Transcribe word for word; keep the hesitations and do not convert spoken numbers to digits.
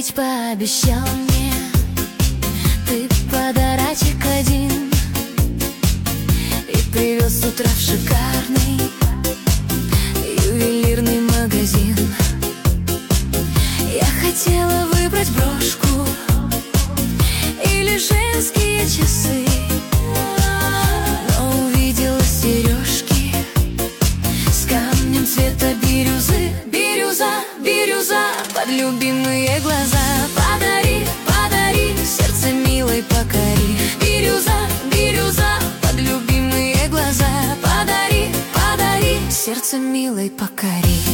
ведь пообещал мне ты подарочек один и привез с утра в шикарный ювелирный магазин. Я хотела выбрать брошку или женские часы, но увидела сережки с камнем цвета бирюзы. Бирюза, бирюза под любимые глаза. Подари, подари, сердце милой покори. Бирюза, бирюза под любимые глаза. Подари, подари, сердце милой покори.